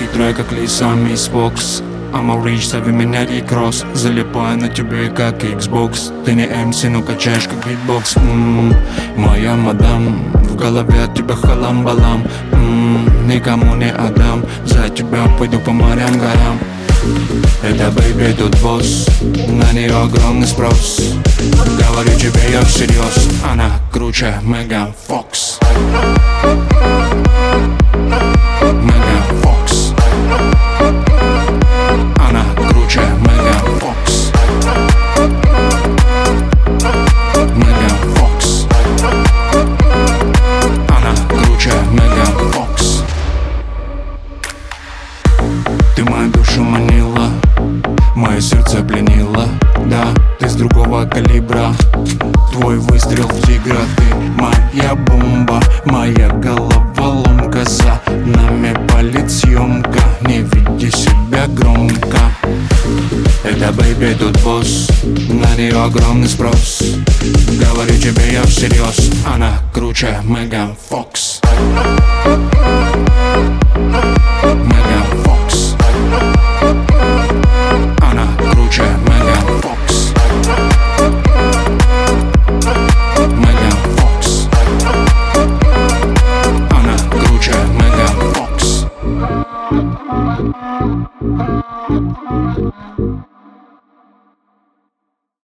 хитрая, как лиса мисс Фокс. I'm rich, зови меня Рик-Росс. Залипаю на тебе, как Xbox. Ты не MC, но качаешь, как битбокс. Моя мадам, в голове от тебя халам-балам. Никому не отдам, за тебя пойду по морям, горам. Это бэйби тут босс, на нее огромный спрос. Говорю тебе я всерьез, она круче Меган Фокс. Меган Фокс. Она круче Меган Фокс. Меган Фокс. Она круче Меган Фокс. Ты мою душу манила, мое сердце пленило. Да, ты с другого калибра, твой выстрел в тигра. Ты моя бомба, моя головоломка. За нами палит съемка, не веди себя громко. Это бэйби тут босс, на нее огромный спрос. Говорю тебе я всерьез, она круче Меган Фокс.